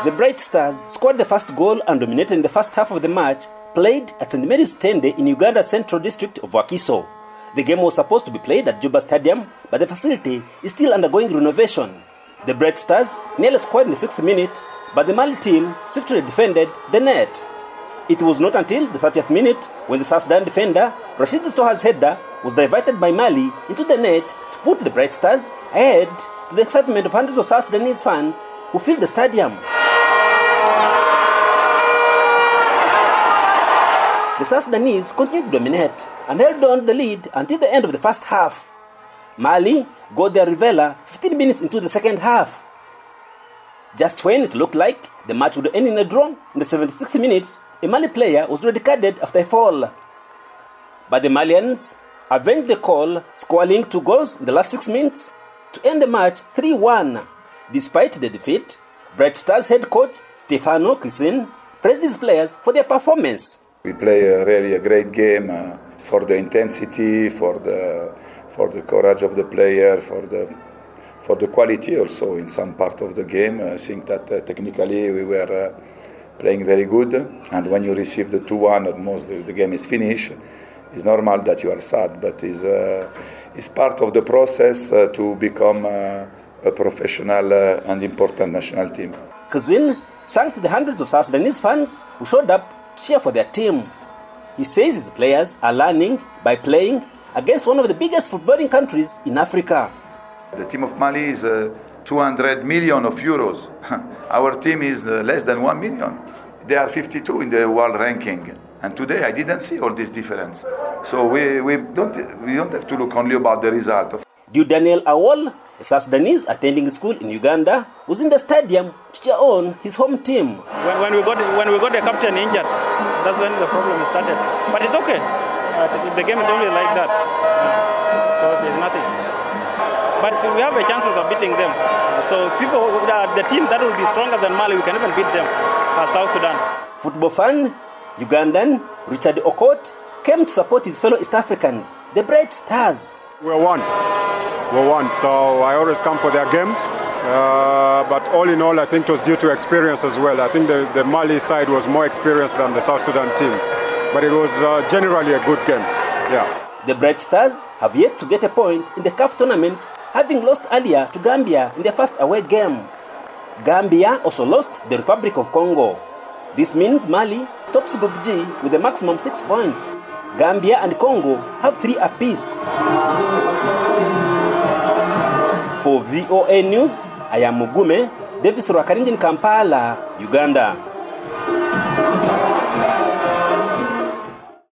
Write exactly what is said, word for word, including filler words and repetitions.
The Bright Stars scored the first goal and dominated in the first half of the match, played at Saint Mary's Tende in Uganda's central district of Wakiso. The game was supposed to be played at Juba Stadium, but the facility is still undergoing renovation. The Bright Stars nearly scored in the sixth minute, but the Mali team swiftly defended the net. It was not until the thirtieth minute when the South Sudan defender, Rashid Stoha's header, was diverted by Mali into the net to put the Bright Stars ahead, to the excitement of hundreds of South Sudanese fans who filled the stadium. The South Sudanese continued to dominate and held on the lead until the end of the first half. Mali got their reveller fifteen minutes into the second half. Just when it looked like the match would end in a draw, in the seventy-sixth minute, a Mali player was already carded after a fall. But the Malians avenged the call, scoring two goals in the last six minutes to end the match three one. Despite the defeat, Bright Stars head coach Stefano Crisin praised his players for their performance. We play a really a great game uh, for the intensity, for the for the courage of the player, for the for the quality also in some part of the game. I think that uh, technically we were uh, playing very good, and when you receive the two one, almost the, the game is finished. It's normal that you are sad, but it's uh, it's part of the process uh, to become uh, a professional uh, and important national team. Kazin thanked the hundreds of South Sudanese fans who showed up to cheer for their team. He says his players are learning by playing against one of the biggest footballing countries in Africa. The team of Mali is uh, two hundred million of euros. Our team is uh, less than one million. They are fifty-two in the world ranking. And today I didn't see all this difference. So we, we, don't, we don't have to look only about the result. Duke Daniel Awol, a South Sudanese attending school in Uganda, was in the stadium to cheer on his home team. When, when, we got, when we got the captain injured, that's when the problem started. But it's okay. Uh, the game is only like that. Uh, so there's nothing. But we have a chances of beating them. So people, uh, the team that will be stronger than Mali, we can even beat them, uh, South Sudan. Football fan, Ugandan Richard Okot, came to support his fellow East Africans, the Bright Stars. We're one. We're one. So I always come for their games. Uh, but all in all, I think it was due to experience as well. I think the, the Mali side was more experienced than the South Sudan team. But it was uh, generally a good game. Yeah. The Bright Stars have yet to get a point in the C A F tournament, having lost earlier to Gambia in their first away game. Gambia also lost the Republic of Congo. This means Mali tops Group G with a maximum six points. Gambia and Congo have three apiece. For V O A News, I am Mugume Davis Rwakaringi in Kampala, Uganda.